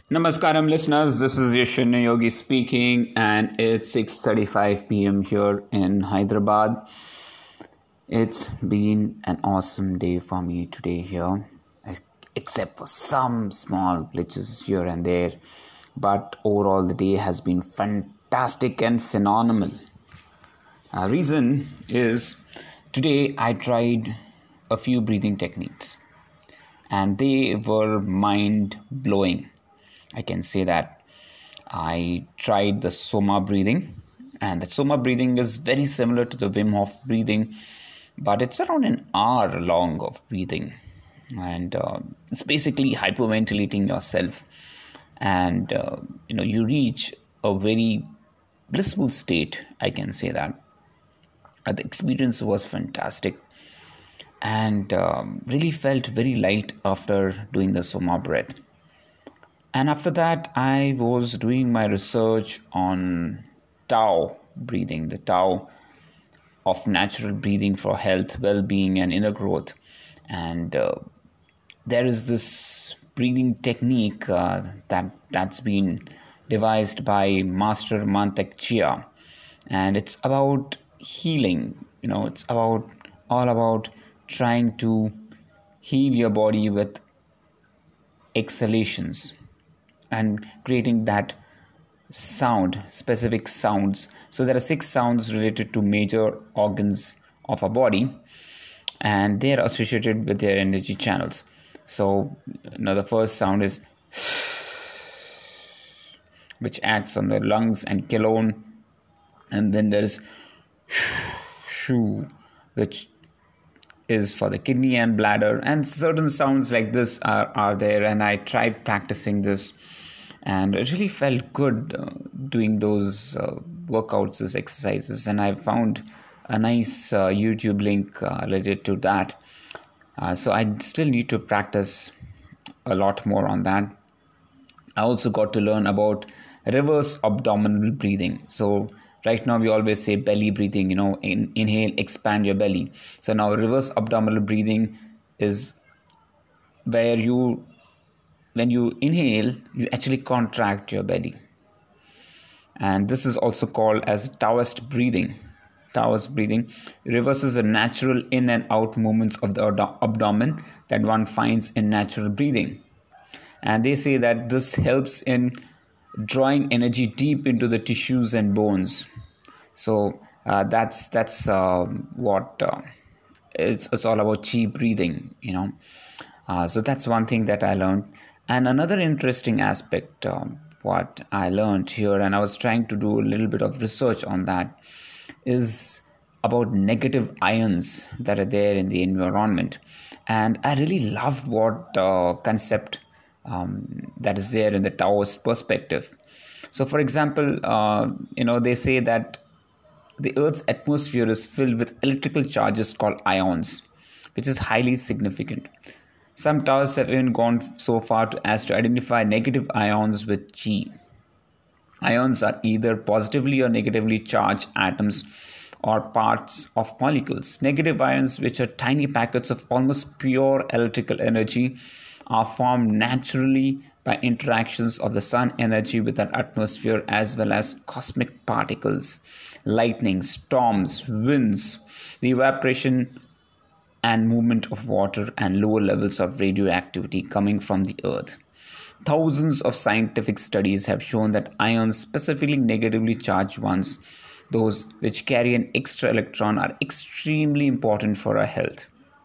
Namaskaram listeners, this is Yashwin Yogi speaking and it's 6:35 p.m. here in Hyderabad. It's been an awesome day for me today here, except for some small glitches here and there. But overall the day has been fantastic and phenomenal. Reason is today I tried a few breathing techniques and they were mind-blowing. I can say that I tried the Soma breathing, and the Soma breathing is very similar to the Wim Hof breathing, but it's around an hour long of breathing, and it's basically hyperventilating yourself, and you reach a very blissful state. I can say that the experience was fantastic, and really felt very light after doing the Soma breath. And after that, I was doing my research on Tao breathing, the Tao of natural breathing for health, well-being, and inner growth. And there is this breathing technique that's been devised by Master Mantak Chia, and it's about healing. It's all about trying to heal your body with exhalations and creating that specific sounds. So there are 6 sounds related to major organs of our body, and they are associated with their energy channels. So the first sound is which acts on the lungs and colon, and then there is shu, which is for the kidney and bladder, and certain sounds like this are there, and I tried practicing this, and it really felt good doing those workouts, those exercises, and I found a nice YouTube link related to that. So I still need to practice a lot more on that. I also got to learn about reverse abdominal breathing. So right now we always say belly breathing, inhale, expand your belly. So now reverse abdominal breathing is where when you inhale, you actually contract your belly. And this is also called as Taoist breathing. Taoist breathing reverses the natural in and out movements of the abdomen that one finds in natural breathing. And they say that this helps in drawing energy deep into the tissues and bones. So that's what it's all about, chi breathing, So that's one thing that I learned. And another interesting aspect, what I learned here, and I was trying to do a little bit of research on that, is about negative ions that are there in the environment. And I really loved what concept that is there in the Taoist perspective. So, for example, they say that the Earth's atmosphere is filled with electrical charges called ions, which is highly significant. Some Taoists have even gone so far as to identify negative ions with Qi. Ions are either positively or negatively charged atoms or parts of molecules. Negative ions, which are tiny packets of almost pure electrical energy, are formed naturally by interactions of the sun energy with our atmosphere, as well as cosmic particles, lightning, storms, winds, the evaporation and movement of water, and lower levels of radioactivity coming from the earth. Thousands of scientific studies have shown that ions, specifically negatively charged ones, those which carry an extra electron, are extremely important for our health.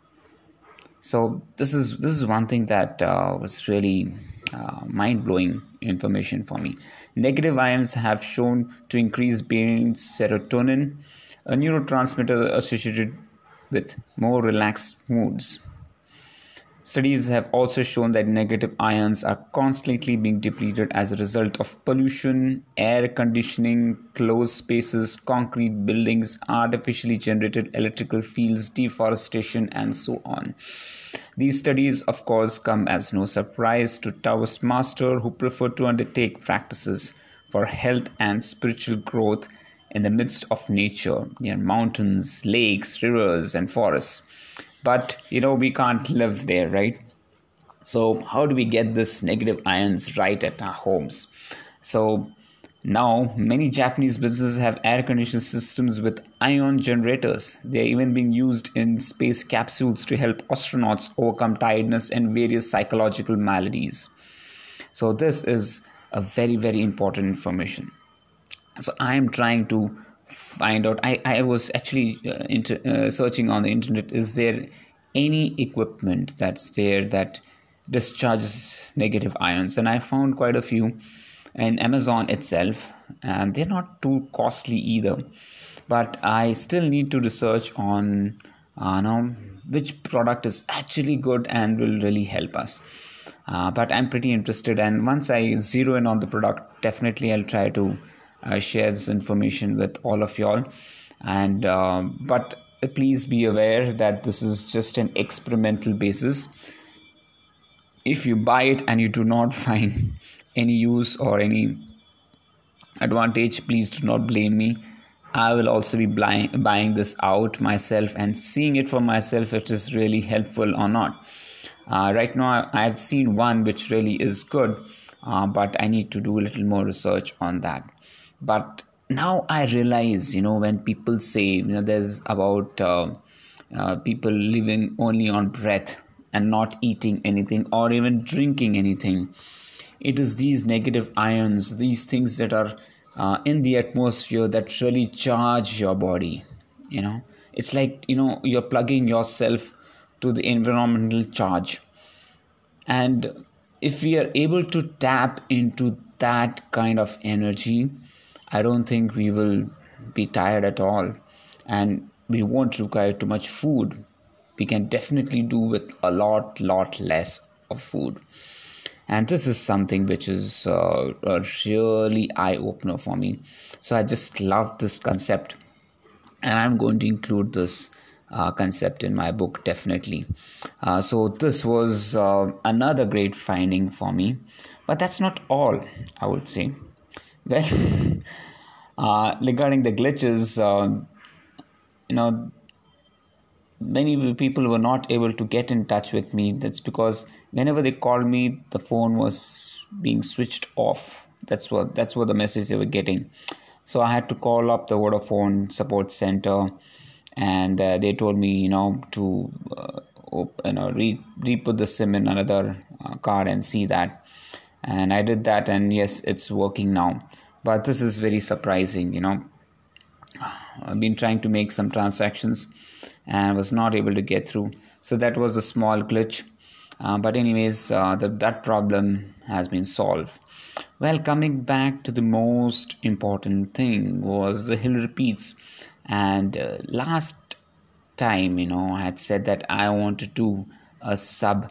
So this is one thing that was really mind-blowing information for me. Negative ions have shown to increase brain serotonin, a neurotransmitter associated with more relaxed moods. Studies have also shown that negative ions are constantly being depleted as a result of pollution, air conditioning, closed spaces, concrete buildings, artificially generated electrical fields, deforestation, and so on. These studies, of course, come as no surprise to Taoist masters who prefer to undertake practices for health and spiritual growth in the midst of nature, near mountains, lakes, rivers, and forests. But, we can't live there, right? So how do we get this negative ions right at our homes? So now many Japanese businesses have air conditioning systems with ion generators. They are even being used in space capsules to help astronauts overcome tiredness and various psychological maladies. So this is a very, very important information. So I am trying to find out. I was actually searching on the internet. Is there any equipment that's there that discharges negative ions? And I found quite a few in Amazon itself, and they're not too costly either. But I still need to research on know which product is actually good and will really help us. But I'm pretty interested, and once I zero in on the product, definitely I'll try to share this information with all of y'all. And but please be aware that this is just an experimental basis. If you buy it and you do not find any use or any advantage, please do not blame me. I will also be buying this out myself and seeing it for myself if it is really helpful or not. Right now I've seen one which really is good, but I need to do a little more research on that. But now I realize, when people say, there's about people living only on breath and not eating anything or even drinking anything. It is these negative ions, these things that are in the atmosphere that really charge your body. It's like, you're plugging yourself to the environmental charge. And if we are able to tap into that kind of energy, I don't think we will be tired at all, and we won't require too much food. We can definitely do with a lot less of food. And this is something which is a really eye-opener for me. So I just love this concept, and I'm going to include this concept in my book, definitely. So this was another great finding for me. But that's not all, I would say. Well, regarding the glitches, many people were not able to get in touch with me. That's because whenever they called me, the phone was being switched off. That's what the message they were getting. So I had to call up the Vodafone support center, and they told me, to re-put the SIM in another card and see that. And I did that, and yes, it's working now. But this is very surprising, I've been trying to make some transactions and was not able to get through. So that was a small glitch. But anyways, that problem has been solved. Well, coming back to the most important thing was the hill repeats. And last time, I had said that I want to do a sub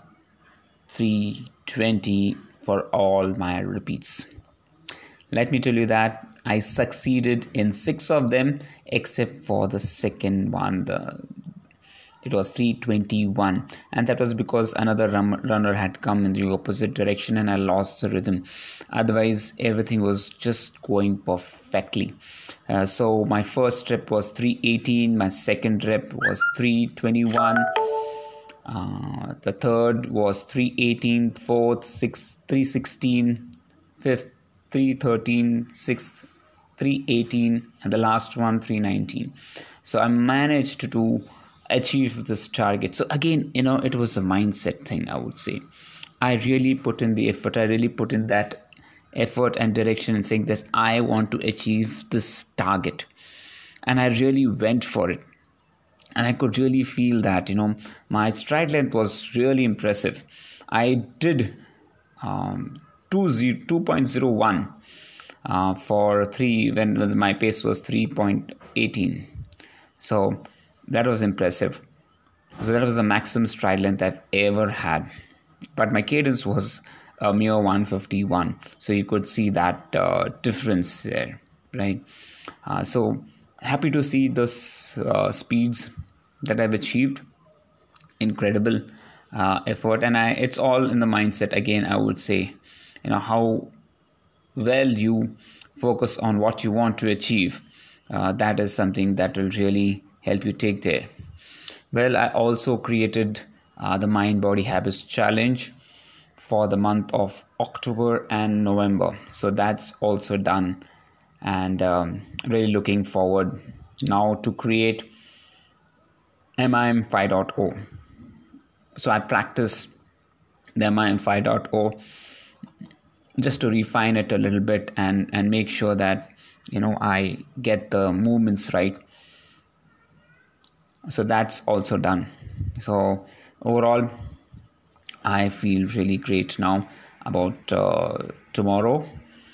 320 for all my repeats. Let me tell you that I succeeded in 6 of them, except for the second one. It was 321, and that was because another runner had come in the opposite direction and I lost the rhythm. Otherwise, everything was just going perfectly. So my first rep was 318, my second rep was 321, the third was 318, fourth 316, fifth 313, sixth 318, and the last one 319. So I managed to achieve this target. So again, it was a mindset thing, I would say. I really put in the effort. I really put in that effort and direction in saying that I want to achieve this target, and I really went for it. And I could really feel that, my stride length was really impressive. I did 2.01 for 3 when my pace was 3.18. So that was impressive. So that was the maximum stride length I've ever had. But my cadence was a mere 151. So you could see that difference there, right? So happy to see this speeds that I've achieved. Incredible effort. And it's all in the mindset. Again, I would say, how well you focus on what you want to achieve. That is something that will really help you take there. Well, I also created the Mind Body Habits Challenge. for the month of October and November. So that's also done, and really looking forward now to create MIM 5.0. So I practice the MIM 5.0 just to refine it a little bit and make sure that I get the movements right. So that's also done. So overall, I feel really great now about tomorrow.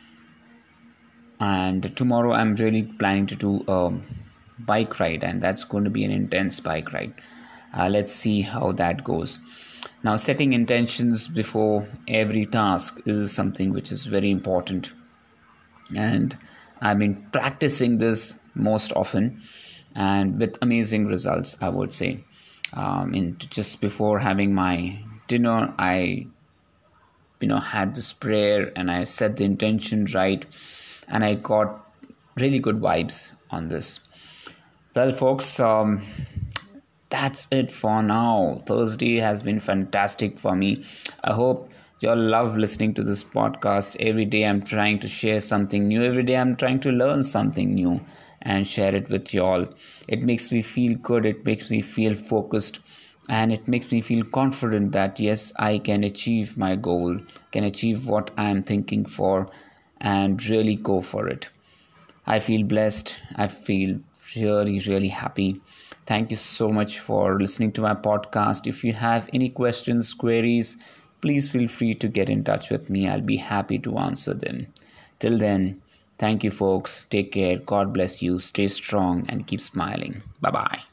And tomorrow I'm really planning to do a bike ride, and that's going to be an intense bike ride. Let's see how that goes. Now, setting intentions before every task is something which is very important, and I've been practicing this most often and with amazing results, I would say. Just before having my dinner, I had this prayer and I set the intention right, and I got really good vibes on this. Well, folks, that's it for now. Thursday has been fantastic for me. I hope you all love listening to this podcast. Every day I'm trying to share something new. Every day I'm trying to learn something new and share it with you all. It makes me feel good. It makes me feel focused. And it makes me feel confident that yes, I can achieve my goal, can achieve what I'm thinking for, and really go for it. I feel blessed. I feel really, really happy. Thank you so much for listening to my podcast. If you have any questions, queries, please feel free to get in touch with me. I'll be happy to answer them. Till then, thank you, folks. Take care. God bless you. Stay strong and keep smiling. Bye-bye.